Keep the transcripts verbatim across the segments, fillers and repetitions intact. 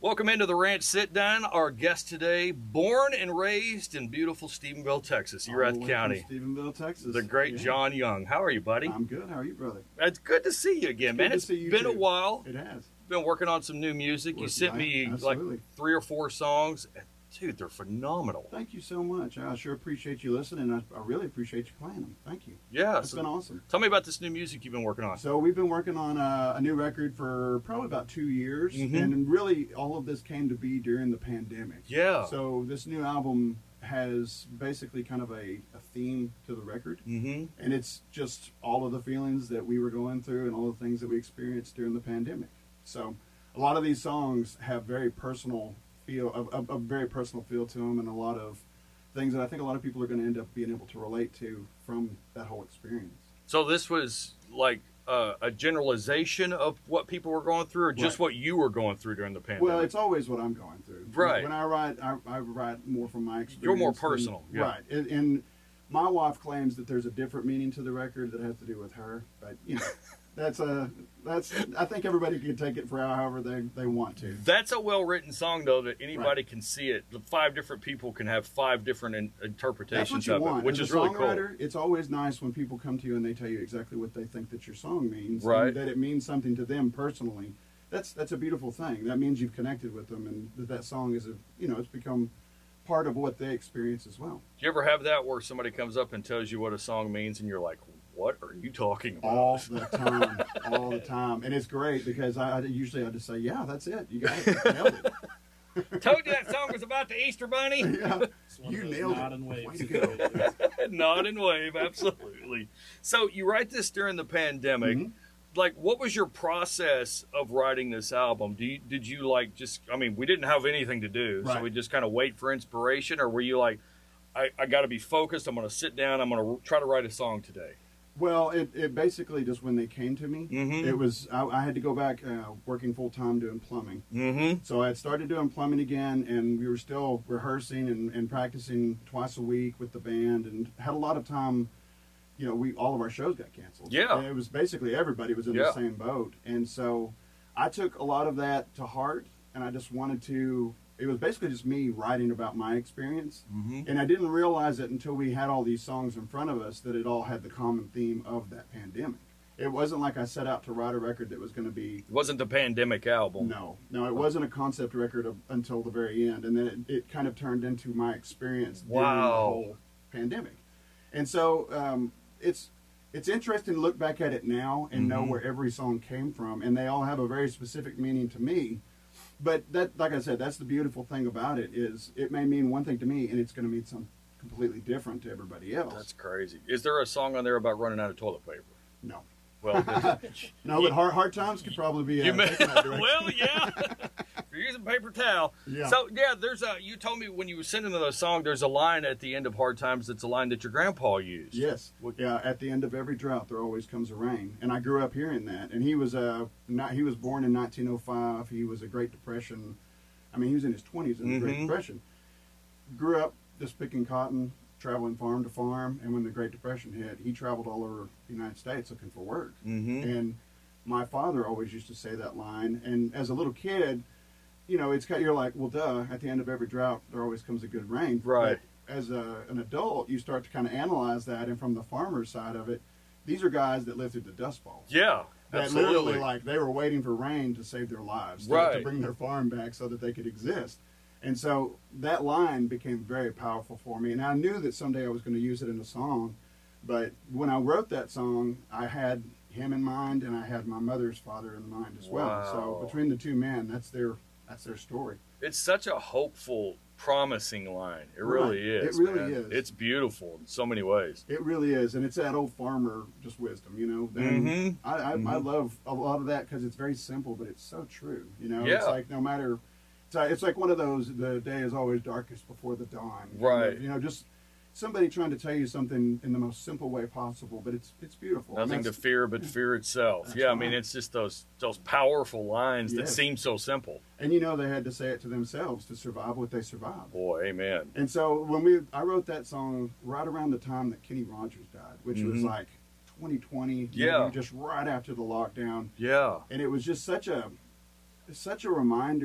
Welcome into the Ranch Sit Down. Our guest today, born and raised in beautiful Stephenville, Texas, Erath County. Stephenville, Texas. The great yeah. John Young. How are you, buddy? I'm good. How are you, brother? It's good to see you again, it's man. It's been too. a while. It has. Been working on some new music. Well, you sent yeah, me absolutely. like three or four songs. Dude, they're phenomenal. Thank you so much. I sure appreciate you listening. I, I really appreciate you playing them. Thank you. Yeah. It's so been awesome. Tell me about this new music you've been working on. So we've been working on a, a new record for probably about two years. Mm-hmm. And really all of this came to be during the pandemic. Yeah. So this new album has basically kind of a, a theme to the record. Mm-hmm. And it's just all of the feelings that we were going through and all the things that we experienced during the pandemic. So a lot of these songs have very personal feel, a, a, a very personal feel to them, and a lot of things that I think a lot of people are going to end up being able to relate to from that whole experience. So this was like uh, a generalization of what people were going through, or just Right. what you were going through during the pandemic? Well, it's always what I'm going through. Right. When I write, I, I write more from my experience. You're more than- personal, yeah. Right. And, and my wife claims that there's a different meaning to the record that has to do with her, but you know, that's a that's. I think everybody can take it for however they they want to. That's a well-written song, though, that anybody Right. can see it. The five different people can have five different in, That's interpretations what you of want. it, which As is a really cool. songwriter, it's always nice when people come to you and they tell you exactly what they think that your song means, Right. and that it means something to them personally. That's that's a beautiful thing. That means you've connected with them, and that that song is a you know it's become part of what they experience as well. Do you ever have that where somebody comes up and tells you what a song means, and you're like, what are you talking about? All the time, all the time, and it's great because I, I usually I just say, yeah, that's it. You got it, you nailed it. Told you that song was about the Easter Bunny. Yeah, It's one you of those nailed nod it. and wave Way to go. Nod and wave, absolutely. So you write this during the pandemic. Mhm. Like, what was your process of writing this album? Do you, did you like just? I mean, we didn't have anything to do, so Right. we just kind of wait for inspiration, or were you like, I, I got to be focused. I'm going to sit down. I'm going to try to write a song today. Well, it, it basically just when they came to me, Mhm. it was I, I had to go back uh, working full time doing plumbing. Mm-hmm. So I had started doing plumbing again, and we were still rehearsing and, and practicing twice a week with the band, and had a lot of time. You know, we all of our shows got canceled. Yeah. And it was basically everybody was in Yeah. the same boat, and so I took a lot of that to heart, and I just wanted to. It was basically just me writing about my experience, Mm-hmm. and I didn't realize it until we had all these songs in front of us that it all had the common theme of that pandemic. It wasn't like I set out to write a record that was going to be. It wasn't the pandemic album. No, no, it wasn't a concept record of, until the very end, and then it, it kind of turned into my experience during the Wow. whole pandemic. And so um, it's it's interesting to look back at it now and know Mhm. where every song came from, and they all have a very specific meaning to me. But that, like I said, that's the beautiful thing about it is it may mean one thing to me, and it's going to mean something completely different to everybody else. That's crazy. Is there a song on there about running out of toilet paper? no, Well, no, but hard hard times could probably be. Uh, you may, taken that direction. well, yeah. If you're using paper towel. Yeah. So yeah, there's a. You told me when you were sending me the song, there's a line at the end of Hard Times that's a line that your grandpa used. Yes. What- Yeah. At the end of every drought, there always comes a rain, and I grew up hearing that. And he was uh, not, he was born in nineteen oh five. He was a Great Depression. I mean, he was in his twenties in the Great Mhm. Depression. Grew up just picking cotton, traveling farm to farm, and when the Great Depression hit, he traveled all over the United States looking for work. Mm-hmm. And my father always used to say that line. And as a little kid, you know, it's kind of, you're like, well, duh. At the end of every drought, there always comes a good rain. Right. But as a, an adult, you start to kind of analyze that, and from the farmer's side of it, these are guys that lived through the Dust Bowl. Yeah. That Absolutely. literally, like, they were waiting for rain to save their lives, to, Right. to bring their farm back so that they could exist. And so that line became very powerful for me. And I knew that someday I was going to use it in a song. But when I wrote that song, I had him in mind, and I had my mother's father in mind as well. Wow. So between the two men, that's their that's their story. It's such a hopeful, promising line. It Right. really is. It really man. is. It's beautiful in so many ways. It really is, and it's that old farmer just wisdom, you know. And Mhm. I, I, I Mhm. love a lot of that because it's very simple, but it's so true. You know, Yeah. it's like no matter, it's like, it's like one of those. The day is always darkest before the dawn. kind Right. of, you know, just somebody trying to tell you something in the most simple way possible, but it's it's beautiful. And Nothing to that's- fear but fear itself. That's Yeah, I mean, right. it's just those those powerful lines that Yes. seem so simple. And you know, they had to say it to themselves to survive what they survived. Boy, amen. And so when we, I wrote that song right around the time that Kenny Rogers died, which was Mhm. like twenty twenty, Yeah. maybe just right after the lockdown. Yeah. And it was just such a such a reminder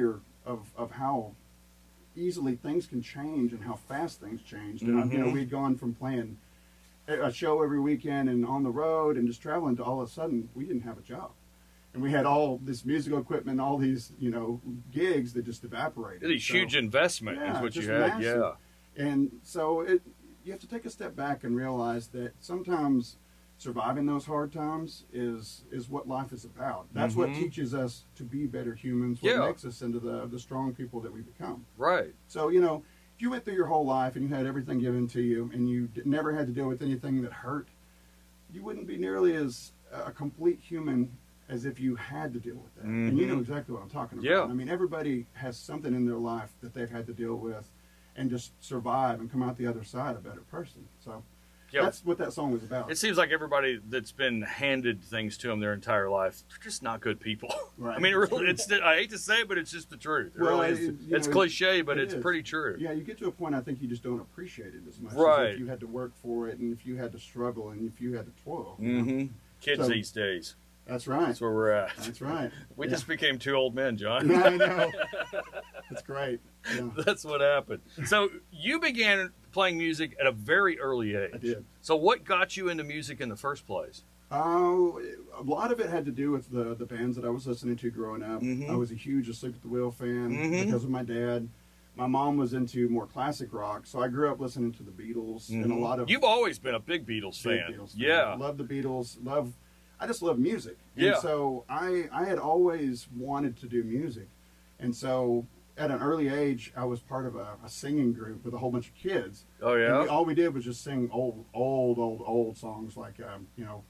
of, of how easily things can change and how fast things change. Mm-hmm. And, you know, we'd gone from playing a show every weekend and on the road and just traveling to all of a sudden we didn't have a job. And we had all this musical equipment, all these, you know, gigs that just evaporated. These so, huge investment yeah, is what you just had. massive. Yeah. And so it, you have to take a step back and realize that sometimes surviving those hard times is is what life is about. That's Mm-hmm. what teaches us to be better humans, what Yeah. makes us into the, the strong people that we become. Right. So, you know, if you went through your whole life and you had everything given to you and you d- never had to deal with anything that hurt, you wouldn't be nearly as a complete human as if you had to deal with that. And you know Mhm. exactly what I'm talking about. Yeah. I mean, everybody has something in their life that they've had to deal with and just survive and come out the other side a better person. So Yeah. that's what that song was about. It seems like everybody that's been handed things to them their entire life, they're just not good people. Right. I mean, it It's really, true. it's, I hate to say it, but it's just the truth. It Well, really is. it- you It's know, cliche, but it it's is. pretty true. Yeah, you get to a point I think you just don't appreciate it as much Right. as if you had to work for it and if you had to struggle and if you had to toil. you know? Mm-hmm. Kids So- these days. That's right. That's where we're at. That's right. We Yeah. just became two old men, John. I know. That's great. Yeah, That's what happened. So you began playing music at a very early age. I did. So what got you into music in the first place? Oh, a lot of it had to do with the the bands that I was listening to growing up. Mhm. I was a huge Asleep at the Wheel fan Mhm. because of my dad. My mom was into more classic rock, so I grew up listening to the Beatles and a Mhm. lot of You've always been a big Beatles big fan. Beatles fan. Yeah. Love the Beatles. Love. I just love music. Yeah. And so I I had always wanted to do music, and so at an early age I was part of a, a singing group with a whole bunch of kids. Oh And yeah. we, all we did was just sing old, old, old, old songs like, um, you know,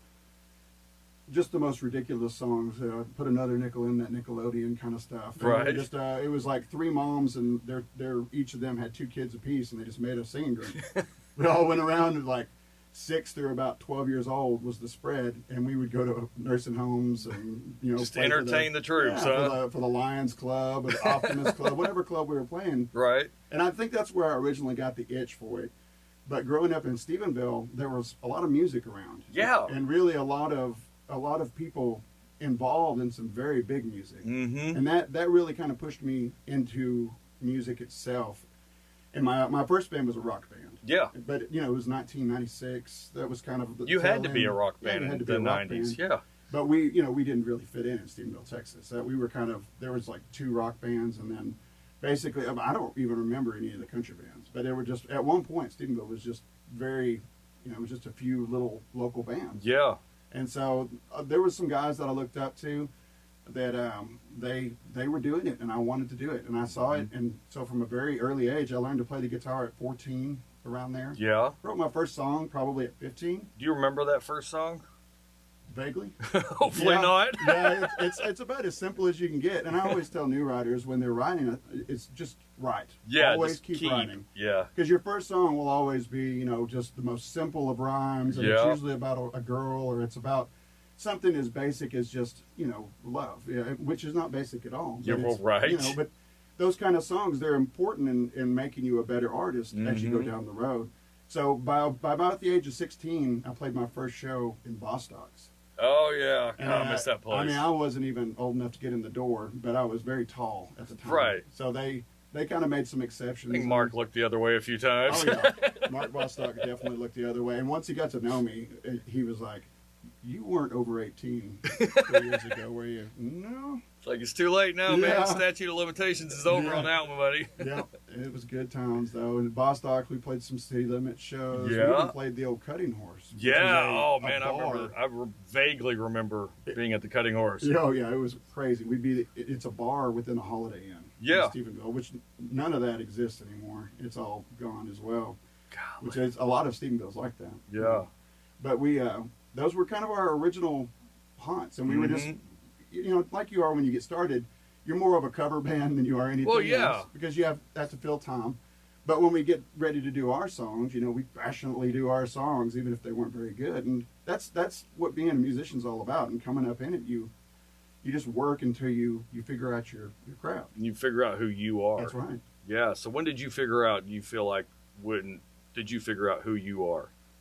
just the most ridiculous songs. Uh, put another nickel in that Nickelodeon kind of stuff. And Right. we Just uh, it was like three moms and they're they're each of them had two kids apiece, and they just made a singing group. We all went around and like six through about twelve years old was the spread, and we would go to nursing homes and you know Just to play for entertain the troops, yeah, huh? For the, for the Lions Club or the Optimist Club, whatever club we were playing. Right. And I think that's where I originally got the itch for it. But growing up in Stephenville, there was a lot of music around. Yeah. And really a lot of a lot of people involved in some very big music. Mm-hmm. And that, that really kind of pushed me into music itself. And my my first band was a rock band. Yeah. But you know, it was nineteen ninety-six. That was kind of the You had to tail be a end. rock Yeah, band you had in to be the a rock nineties. band. Yeah. But we, you know, we didn't really fit in in Stephenville, Texas. Uh, we were kind of, there was like two rock bands, and then basically, I don't even remember any of the country bands, but they were just, at one point, Stephenville was just very, you know, just a few little local bands. Yeah. And so uh, there was some guys that I looked up to that um, they they were doing it, and I wanted to do it, and I saw it, and so from a very early age, I learned to play the guitar at fourteen, around there. Yeah. Wrote my first song probably at fifteen, Do you remember that first song? vaguely. Hopefully Yeah. not. Yeah, it's, it's it's about as simple as you can get. And I always tell new writers when they're writing it, it's just write. Yeah. always just keep, keep writing. Yeah. Because your first song will always be, you know, just the most simple of rhymes, and Yeah. it's usually about a, a girl, or it's about something as basic as just, you know, love, yeah, which is not basic at all. Yeah, but well, it's, right. You know, but those kind of songs, they're important in, in making you a better artist as you go Mhm. down the road. So by, by about the age of sixteen, I played my first show in Bostock's. Oh yeah. God, And I miss that place. I mean, I wasn't even old enough to get in the door, but I was very tall at the time. Right. So they they kind of made some exceptions. I think Mark looked the other way a few times. Oh yeah, Mark Bostock definitely looked the other way. And once he got to know me, it- he was like, "You weren't over eighteen three years ago, were you?" No. It's like it's too late now, man. Yeah. Statute of limitations is over Yeah. on that one, buddy. Yeah, it was good times though. In Bostock, we played some city limit shows. We Yeah. even played the old Cutting Horse. which Yeah. was a- Oh a man, I bar. remember. I re- vaguely remember being at the Cutting Horse. Oh yeah, it was crazy. We'd be it- it's a bar within a Holiday Inn. Yeah. In Stephenville, which none of that exists anymore. It's all gone as well. Golly. Which is a lot of Stephenville's like that. Yeah. But we uh, those were kind of our original haunts, and we were just Mhm. you know like you are when you get started. You're more of a cover band than you are anything Well, yeah. else because you have have to fill time. But when we get ready to do our songs, you know, we passionately do our songs, even if they weren't very good. And that's that's what being a musician's all about. And coming up in it, you you just work until you you figure out your your craft. You figure out who you are. That's right. Yeah. So when did you figure out? You feel like when did you figure out who you are?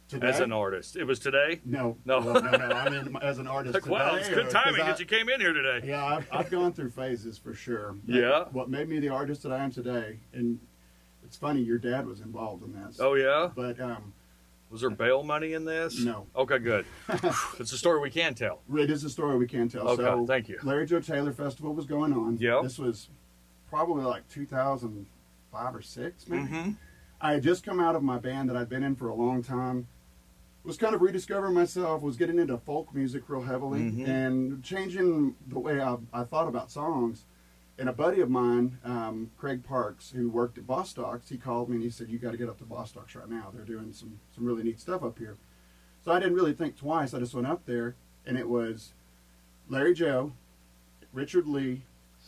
Today? as an artist? It was today? No, No. no, no. no. I mean, as an artist Like, today. wow, it's good or- timing 'cause I- that you came in here today. Yeah, I've, I've gone through phases for sure. But Yeah? What made me the artist that I am today, and it's funny, your dad was involved in this. Oh, yeah? But um, Was there bail money in this? No. Okay, good. It's a story we can tell. it is a story we can tell. Okay, so thank you. Larry Joe Taylor Festival was going on. Yep. This was probably like two thousand five or six, maybe. Mm-hmm. I had just come out of my band that I'd been in for a long time. Was kind of rediscovering myself, was getting into folk music real heavily, Mhm. and changing the way I, I thought about songs. And a buddy of mine, um, Craig Parks, who worked at Bostock's, he called me and he said, "You got to get up to Bostock's right now. They're doing some, some really neat stuff up here." So I didn't really think twice. I just went up there, and it was Larry Joe, Richard Lee,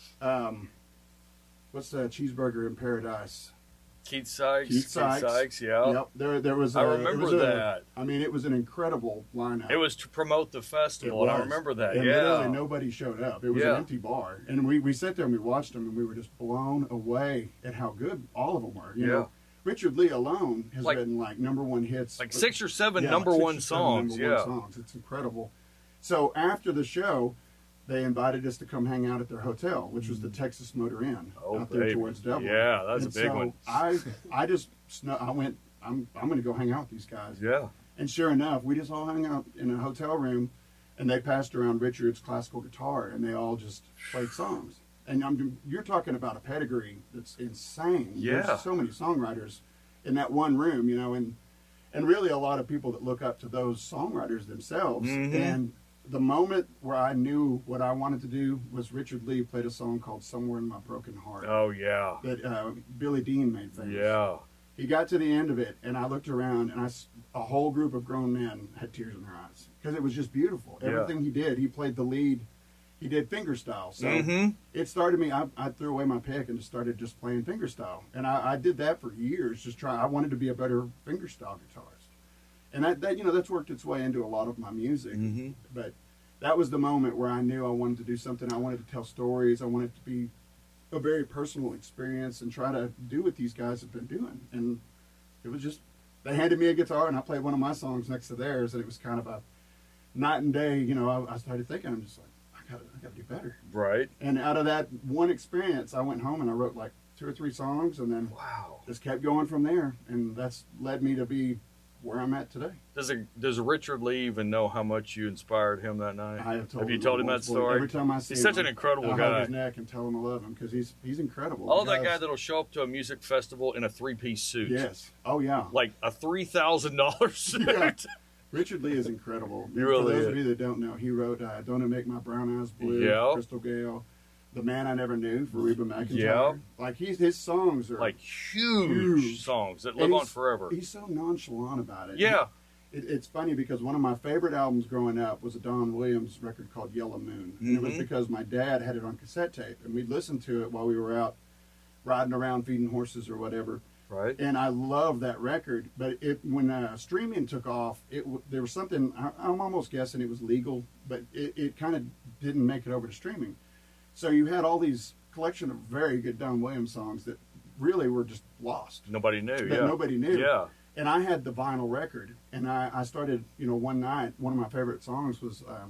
um, what's the Cheeseburger in Paradise? Keith Sykes. Keith Sykes. yeah. Yep, there, there was. A, I it remember was a- that. I mean, it was an incredible lineup. It was to promote the festival, It and I was. remember that. And yeah. literally nobody showed up. It was Yeah. an empty bar, and we, we sat there and we watched them, and we were just blown away at how good all of them were. You Yeah. know, Richard Lee alone has Like- written like number one hits, Like six or seven Yeah, number like six one or seven songs. number yeah. one songs. It's incredible. So after the show, they invited us to come hang out at their hotel, which was the Texas Motor Inn Oh, out there baby. towards Dublin. Yeah, that's And a big so one. I I just snu- I went. I'm I'm going to go hang out with these guys. Yeah. And sure enough, we just all hung out in a hotel room, and they passed around Richard's classical guitar, and they all just played songs. And I'm, you're talking about a pedigree that's insane. Yeah. There's so many songwriters in that one room, you know, and and really a lot of people that look up to those songwriters themselves. Mhm. And the moment where I knew what I wanted to do was Richard Lee played a song called "Somewhere in My Broken Heart" Oh, yeah. that uh, Billy Dean made famous. Yeah. He got to the end of it, and I looked around, and I s a whole group of grown men had tears in their eyes because it was just beautiful. Yeah. Everything he did, he played the lead. He did fingerstyle, so Mhm. it started me. I, I threw away my pick and just started just playing fingerstyle, and I, I did that for years. Just try. I wanted to be a better fingerstyle guitarist, and that, that you know that's worked its way into a lot of my music. Mhm. But that was the moment where I knew I wanted to do something. I wanted to tell stories. I wanted to be a very personal experience and try to do what these guys have been doing. And it was just, they handed me a guitar and I played one of my songs next to theirs, and it was kind of a night and day. You know, I, I started thinking, I'm just like, I gotta, I gotta do better. Right. And out of that one experience, I went home and I wrote like two or three songs, and then Wow. just kept going from there. And that's led me to be where I'm at today. Does a, does Richard Lee even know how much you inspired him that night? I have told Have you him told him that multiple- story? Every time I see He's him, such an incredible I hug guy. his neck and tell him I love him because he's he's incredible. I love that Guys- guy that'll show up to a music festival in a three-piece suit. Yes. Oh yeah. Like a three thousand dollars suit. Yeah. Richard Lee is incredible. He really For those is. of you that don't know, he wrote uh, "Don't It Make My Brown Eyes Blue," Yeah. "Crystal Gale," "The Man I Never Knew" for Reba McEntire. Yeah. Like he's his songs are Like huge, Huge. songs that and live on he's- forever. He's so nonchalant about it. Yeah. It, it's funny because one of my favorite albums growing up was a Don Williams record called Yellow Moon. And it was Mhm. because my dad had it on cassette tape, and we'd listen to it while we were out riding around feeding horses or whatever. Right. And I love that record. But it when uh, streaming took off, it w- there was something, I, I'm almost guessing it was legal, but it, it kind of didn't make it over to streaming. So you had all these collection of very good Don Williams songs that really were just lost. Nobody knew. That yeah. nobody knew. Yeah. And I had the vinyl record, and I, I started, you know, one night, one of my favorite songs was um,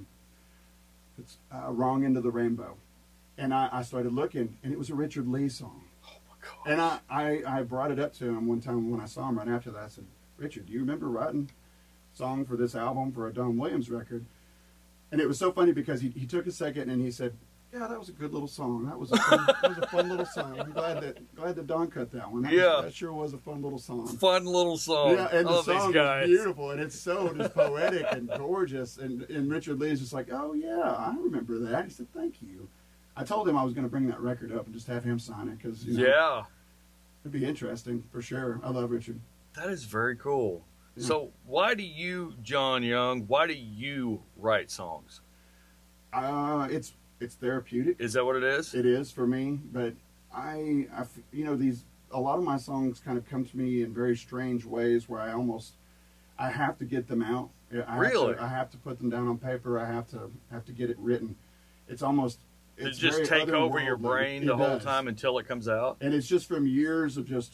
it's uh, Wrong End of the Rainbow. And I, I started looking, and it was a Richard Lee song. Oh my God. And I, I, I brought it up to him one time when I saw him right after that. I said, "Richard, do you remember writing a song for this album for a Don Williams record?" And it was so funny because he, he took a second and he said, "Yeah, that was a good little song. That was a fun, that was a fun little song. I'm glad that glad that Don cut that one. That was- Yeah. that sure was a fun little song." Fun little song. Yeah, and I the love song these is guys. beautiful, and it's so just poetic and gorgeous. And and Richard Lee is just like, "Oh yeah, I remember that." He said, "Thank you." I told him I was going to bring that record up and just have him sign it because you know, Yeah. it'd be interesting for sure. I love Richard. That is very cool. Yeah. So why do you, John Young, why do you write songs? Uh, it's it's therapeutic. Is that what it is? It is for me, but I, I f- you know, these a lot of my songs kind of come to me in very strange ways where I almost I have to get them out. I have Really? to, I have to put them down on paper. I have to have to get it written. It's almost Does it's it just very take over your otherworldly. brain It the whole does. time until it comes out? and it's just from years of just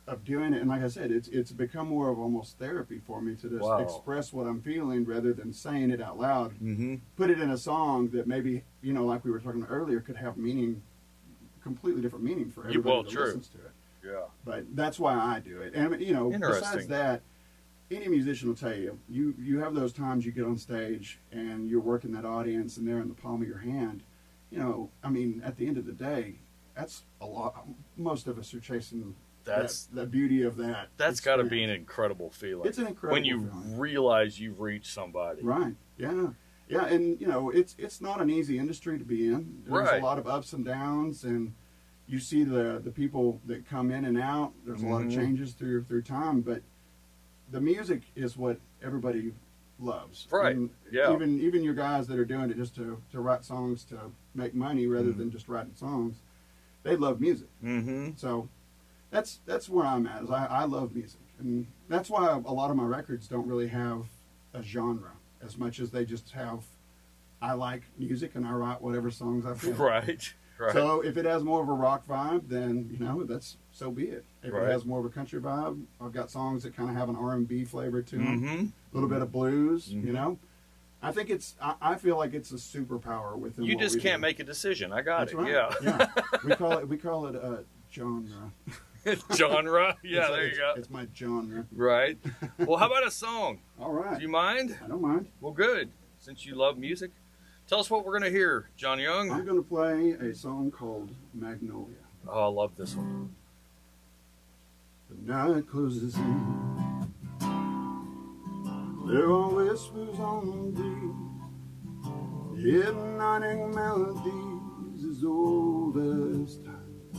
of doing it. And like I said, it's it's become more of almost therapy for me to just Wow. express what I'm feeling rather than saying it out loud. Mm-hmm. Put it in a song that maybe, you know, like we were talking about earlier, could have meaning, completely different meaning for Yeah, everybody well, that true. listens to it. Yeah. But that's why I do it. And, you know, besides Interesting. that, any musician will tell you, you, you have those times you get on stage and you're working that audience and they're in the palm of your hand. You know, I mean, at the end of the day, that's a lot. Most of us are chasing That's that, the beauty of that. that's got to be an experience. incredible feeling. It's an incredible when you feeling. realize you've reached somebody. Right. Yeah. Yeah. And, you know, it's it's not an easy industry to be in. There's Right. a lot of ups and downs, and you see the the people that come in and out. There's a lot of Mhm. changes through through time, but the music is what everybody loves. Right. And Yeah. Even even your guys that are doing it just to, to write songs to make money rather Mhm. than just writing songs, they love music. Mm-hmm. So that's that's where I'm at. Is I, I love music, and that's why a lot of my records don't really have a genre as much as they just have. I like music, and I write whatever songs I feel. Right. Right. So if it has more of a rock vibe, then you know that's so be it. If Right. it has more of a country vibe, I've got songs that kind of have an R and B flavor to them, mm-hmm. a little bit of blues. Mhm. You know, I think it's. I, I feel like it's a superpower within. You what just we can't do. make a decision. I got That's it. right. Yeah. yeah. We call it. We call it a genre. Genre. Yeah. It's- there you it's- go. It's my genre. Right. Well, how about a song? All right. Do you mind? I don't mind. Well, good. Since you love music, tell us what we're going to hear, John Young. I'm going to play a song called Magnolia. Oh, I love this one. The night closes in. There are whispers on the breeze, hypnotic melodies as old as time.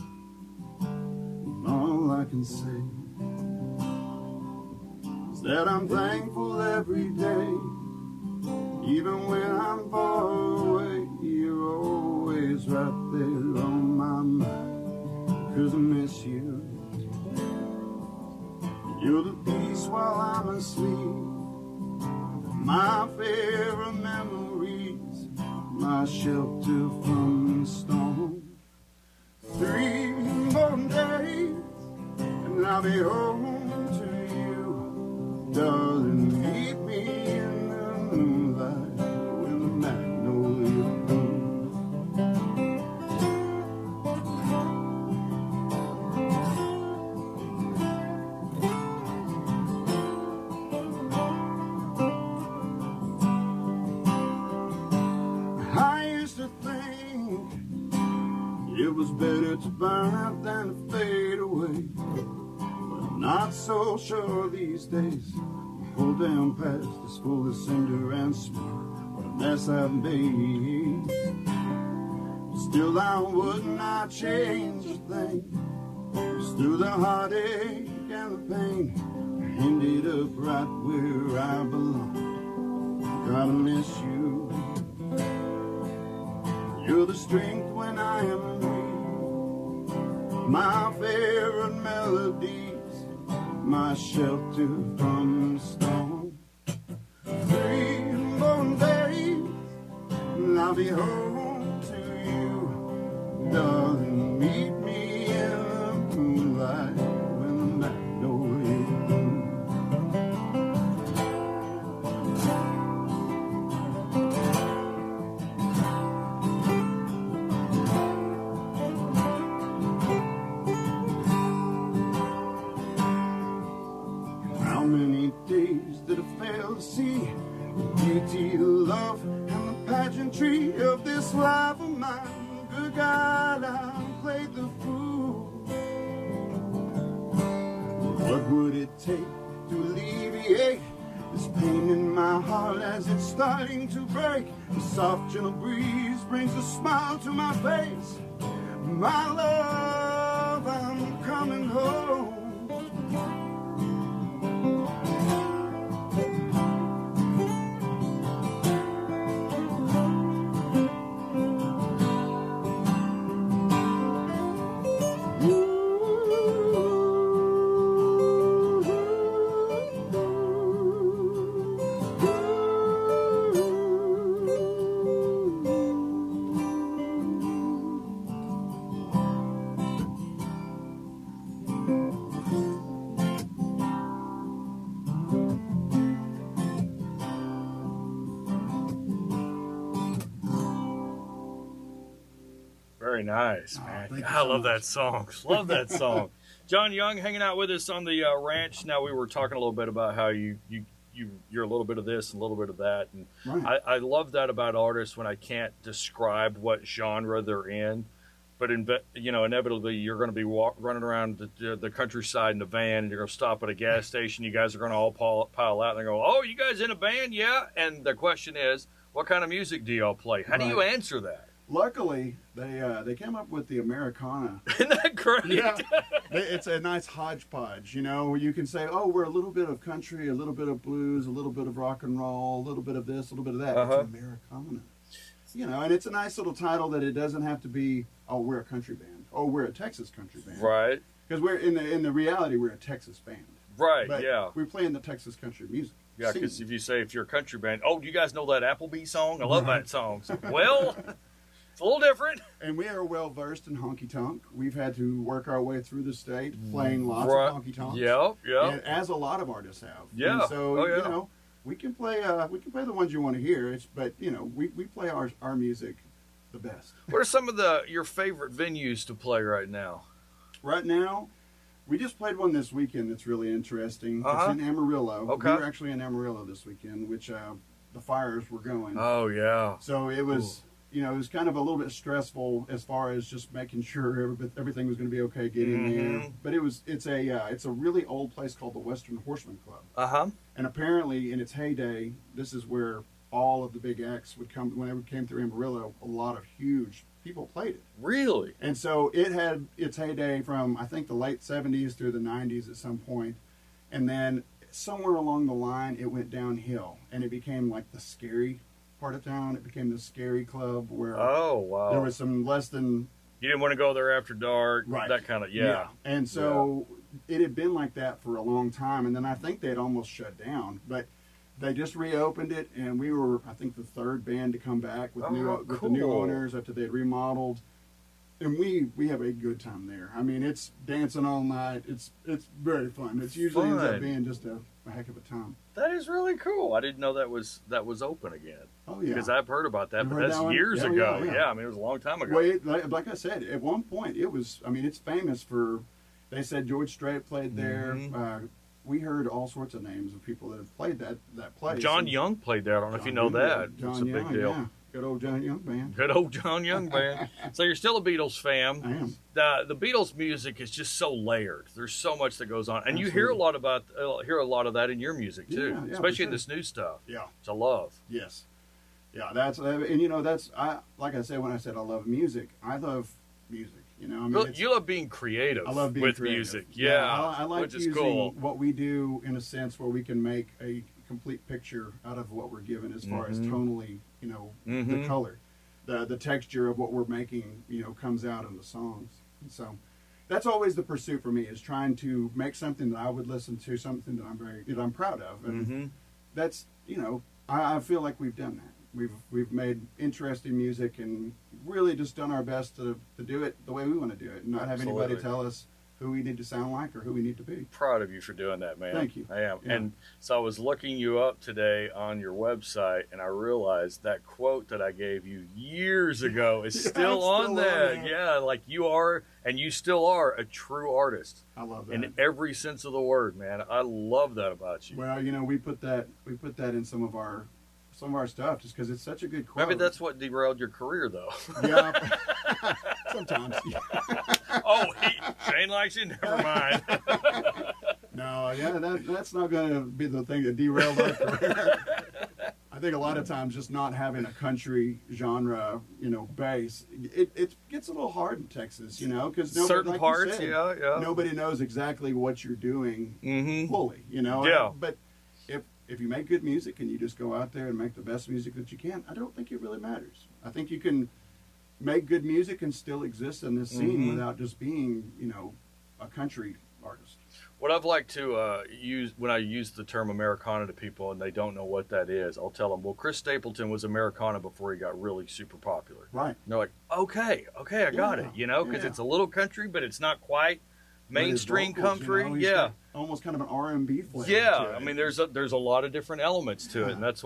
And all I can say is that I'm thankful every day. Even when I'm far away, you're always right there on my mind. 'Cause I miss you. You're the peace while I'm asleep. My favorite memories, my shelter from the storm. Three more days, and I'll be home to you. Darling, meet me in the moonlight when the magnolia blooms. I used to think it was better to burn out than to fade away, but I'm not so sure these days. The whole damn past is full of cinder and smoke. What a mess I've made. Still, I would not change a thing. Through the heartache and the pain, I ended up right where I belong. Gotta miss you. You're the strength when I am weak. My favorite melodies, my shelter from the storm. Three more days, and I'll be home to you. Darling, meet me in the moonlight when the magnolia blooms. How many days did I fail to see the beauty, the love, and the pageantry of this life of mine? Good God, I played the fool. What would it take to alleviate this pain in my heart as it's starting to break? The soft, gentle breeze brings a smile to my face. My love, I'm coming home. Very nice, Oh, man. thank you I so love much. that song. Love that song. John Young hanging out with us on the uh, ranch. Now we were talking a little bit about how you you you you're a little bit of this and a little bit of that, and Right. I, I love that about artists when I can't describe what genre they're in. But in, you know, inevitably you're going to be walk, running around the, the countryside in a van, and you're going to stop at a gas station. You guys are going to all pile, pile out and they go, "Oh, you guys in a band?" Yeah. And the question is, what kind of music do y'all play? How do you Right. answer that? Luckily, they uh, they came up with the Americana. Isn't that great? Yeah, it's a nice hodgepodge. You know, you can say, "Oh, we're a little bit of country, a little bit of blues, a little bit of rock and roll, a little bit of this, a little bit of that." Uh-huh. It's Americana. You know, and it's a nice little title that it doesn't have to be, "Oh, we're a country band. Oh, we're a Texas country band." Right. Because we're in the in the reality, we're a Texas band. Right. But yeah. we play in the Texas country music. Yeah, scene. because if you say if you're a country band, oh, do you guys know that Applebee song? I love Right. that song. So, well, it's a little different. And we are well versed in honky tonk. We've had to work our way through the state playing lots Right. of honky tonks. Yep, yep. And as a lot of artists have. Yeah. And so Oh, yeah. you know, we can play uh, we can play the ones you want to hear. It's but you know, we, we play our our music the best. What are some of the your favorite venues to play right now? Right now, we just played one this weekend that's really interesting. Uh-huh. It's in Amarillo. Okay. We were actually in Amarillo this weekend, which uh, the fires were going. Oh yeah. So it was, you know, it was kind of a little bit stressful as far as just making sure every, everything was going to be okay getting Mhm. there. But it was, it's a, uh, it's a really old place called the Western Horseman Club, Uh huh. and apparently in its heyday, this is where all of the big acts would come. Whenever it came through Amarillo, a lot of huge people played it, Really? and so it had its heyday from I think the late seventies through the nineties at some point, and then somewhere along the line it went downhill, and it became like the scary part of town. It became the scary club where Oh wow. there was some less than You didn't want to go there after dark. Right. That kind of yeah. And so it had been like that for a long time, and then I think they'd almost shut down, but they just reopened it, and we were I think the third band to come back with Oh, new with the new cool. owners after they'd remodeled. And we we have a good time there. I mean, it's dancing all night. It's it's very fun. It usually ends Fun. up being just a, a heck of a time. That is really cool. I didn't know that was that was open again. Oh yeah. Because I've heard about that, You've but heard that's that one? years Yeah, ago. yeah, Yeah, yeah. I mean it was a long time ago. Well, it, like, like I said, at one point it was. I mean, it's famous for. They said George Strait played there. Mhm. Uh, we heard all sorts of names of people that have played that that place. John And Young played there. I don't know if you know John Young, that. John It's a big Young, deal. Yeah. Good old John Young band. Good old John Young band. So you're still a Beatles fan. I am. The the Beatles music is just so layered. There's so much that goes on, and you hear a Absolutely. lot about uh, hear a lot of that in your music too, Yeah, yeah, especially for in sure. this new stuff. Yeah. It's a love. Yes. Yeah. That's and you know that's I like I said when I said I love music. I love music. You know. I mean, You- it's- you love being creative I love being with creative. music. Yeah, I, I like which is using cool. what we do in a sense where we can make a complete picture out of what we're given as far as Mhm. tonally, you know, Mhm. the color, the the texture of what we're making, you know, comes out in the songs. And so that's always the pursuit for me is trying to make something that I would listen to, something that I'm very that I'm proud of, and hmm that's you know I, I feel like we've done that. We've we've made interesting music and really just done our best to, to do it the way we want to do it, and not have anybody Absolutely. tell us who we need to sound like or who we need to be. Proud of you for doing that, man. Thank you. I am. Yeah. And so I was looking you up today on your website, and I realized that quote that I gave you years ago is Yeah, still it's on still on there. there. Yeah, like you are, and you still are a true artist I love that. in every sense of the word, man. I love that about you. Well, you know, we put that we put that in some of our some of our stuff just because it's such a good quote. Maybe that's what derailed your career, though. yeah. Sometimes. Oh, he, Shane likes you. Never mind. No, yeah, that that's not going to be the thing that derailed our career. I think a lot of times just not having a country genre, you know, base, it, it gets a little hard in Texas, you know, because Certain like you parts, said, yeah, yeah. nobody knows exactly what you're doing Mm-hmm. fully, you know. Yeah. But if if you make good music and you just go out there and make the best music that you can, I don't think it really matters. I think you can make good music and still exist in this scene Mhm. without just being, you know, a country artist. What I've liked to uh, use when I use the term Americana to people and they don't know what that is, I'll tell them, well, Chris Stapleton was Americana before he got really super popular. Right. And they're like, okay, okay, I got Yeah, it, you know, because yeah. it's a little country, but it's not quite mainstream But his vocals, country. you know, he's yeah. got almost kind of an R and B flavor. Yeah, to it. I mean, there's a, there's a lot of different elements to it, Yeah. and that's why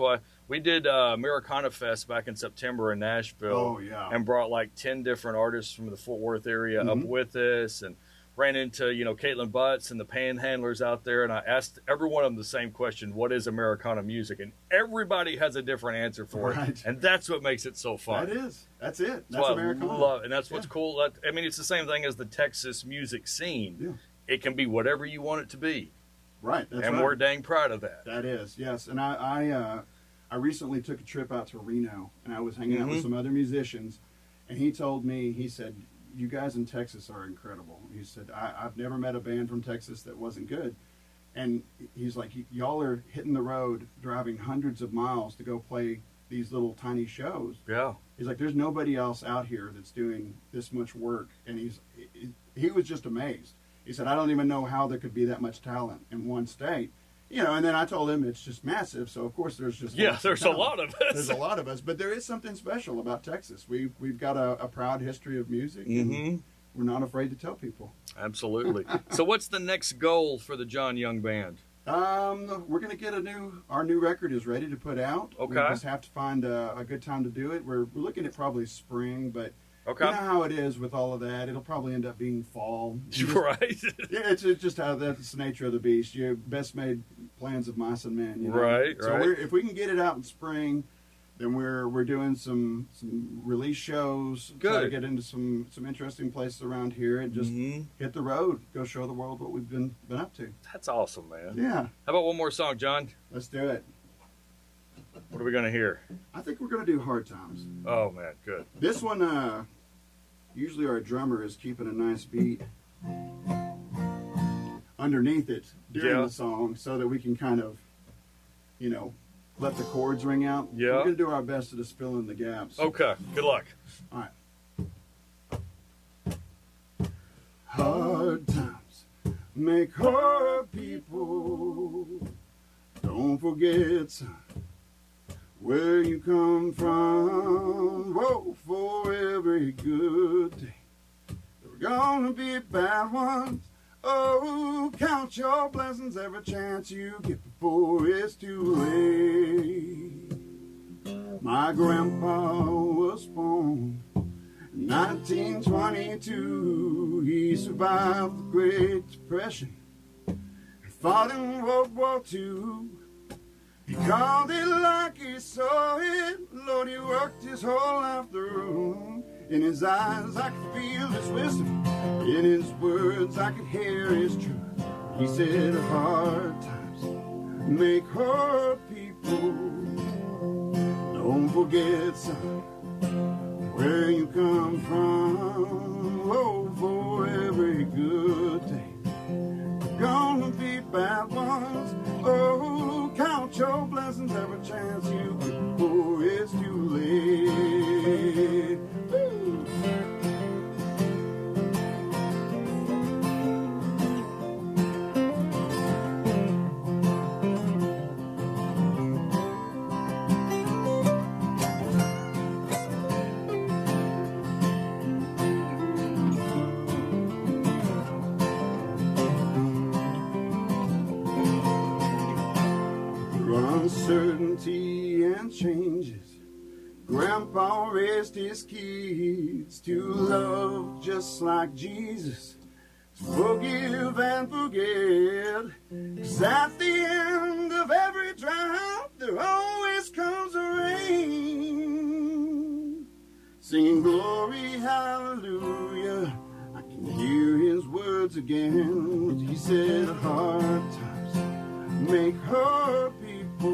We did uh, Americana Fest back in September in Nashville. Oh, yeah. And brought like ten different artists from the Fort Worth area Mhm. up with us, and ran into, you know, Caitlin Butts and the Panhandlers out there. And I asked every one of them the same question: what is Americana music? And everybody has a different answer for Right. it. And that's what makes it so fun. That is. That's it. That's, That's what Americana. I love, and that's what's Yeah. cool. That- I mean, it's the same thing as the Texas music scene. Yeah. It can be whatever you want it to be, Right. That's and right. we're dang proud of that. That is, yes. And I, I, uh, I recently took a trip out to Reno, and I was hanging out with Mhm. some other musicians, and he told me, he said, "You guys in Texas are incredible." He said, I, "I've never met a band from Texas that wasn't good." And he's like, "Y- y'all are hitting the road, driving hundreds of miles to go play these little tiny shows." Yeah. He's like, "There's nobody else out here that's doing this much work." And he's, he, he was just amazed. He said, "I don't even know how there could be that much talent in one state." You know, and then I told him it's just massive, so of course there's just Yeah, lots of there's a talent. lot of us. There's a lot of us, but there is something special about Texas. We've we've got a, a proud history of music, and Mm-hmm. we're not afraid to tell people. Absolutely. So, what's the next goal for the John Young Band? Um, we're gonna get a new. Our new record is ready to put out. We Okay. just have to find a, a good time to do it. We're, we're looking at probably spring, but Okay. you know how it is with all of that. It'll probably end up being fall. You just- Right. Yeah, it's, it's just how that's the nature of the beast. Your best made plans of mice and men. You know? Right, So right. we're, if we can get it out in spring, then we're we're doing some some release shows. Try to Good. get into some some interesting places around here and just Mhm. hit the road. Go show the world what we've been been up to. That's awesome, man. Yeah, How about one more song, John? let's do it. What are we gonna hear? I think we're gonna do Hard Times. Oh man, good. This one, uh, usually our drummer is keeping a nice beat underneath it during Yeah. the song so that we can kind of, you know, let the chords ring out. Yeah. We're going to do our best to just fill in the gaps. Okay. Good luck. All right. Hard times make hard people. Don't forget, son, where you come from. Whoa, for every good day, there are gonna be bad ones. Oh, count your blessings every chance you get before it's too late. My grandpa was born in nineteen twenty-two. He survived the Great Depression and fought in World War Two. He called it like he saw it. Lord, he worked his whole life through. In his eyes, I could feel his wisdom. In his words, I could hear his truth. He said, hard times make hard people. Don't forget, son, where you come from. Oh, for every good day, gonna be bad ones. Oh, count your blessings every chance you get before it's too late. Woo. Uncertainty and changes. Grandpa raised his kids to love just like Jesus, to forgive and forget. 'Cause at the end of every drought, there always comes a rain. Singing glory, hallelujah, I can hear his words again. He said, hard times make hard people.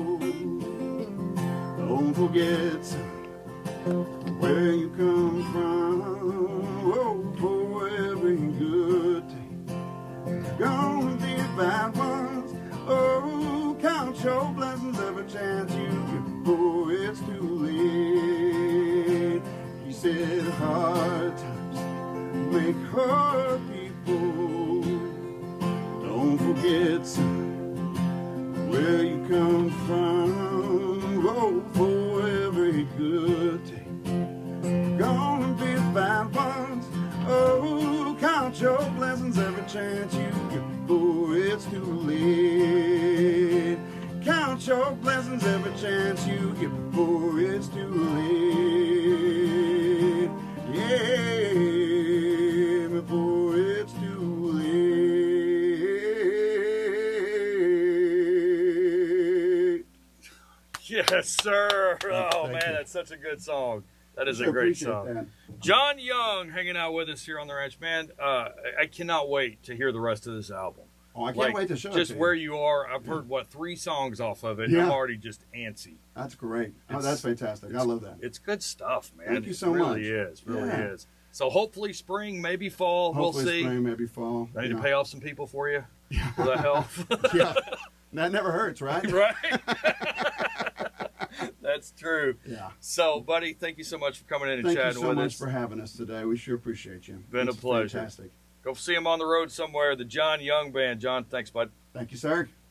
Don't forget, son, where you come from. Oh, for every good day, there's gonna be bad ones. Oh, count your blessings every chance you get before it's too late. He said, hard times make hard people. Don't forget, son, where you come from. Oh, for every good day, gonna be bad ones. Oh, count your blessings every chance you get before it's too late. Count your blessings every chance you get before it's too late. Yeah, before it's too late. Yes, sir. Oh, Thank man, you. that's such a good song. That is I a great appreciate song. that. John Young hanging out with us here on the ranch, man. Uh, I, I cannot wait to hear the rest of this album. Oh, I can't Like, wait to show it just to where you. you are. I've heard what three songs off of it. And I'm Yeah. already just antsy. That's great. Oh, It's- that's fantastic. I love that. It's good stuff, man. Thank you so it really much. is. Really Yeah. is. So hopefully spring, maybe fall. Hopefully we'll see. spring, maybe fall. I need you to know. pay off some people for you. For the help. Yeah, that never hurts, right? Right? That's true. Yeah. So, buddy, thank you so much for coming in and Thank you chatting so with much us. for having us today. We sure appreciate you. Been a It's pleasure. Fantastic. Go see him on the road somewhere. The John Young Band. John, thanks, bud. Thank you, sir.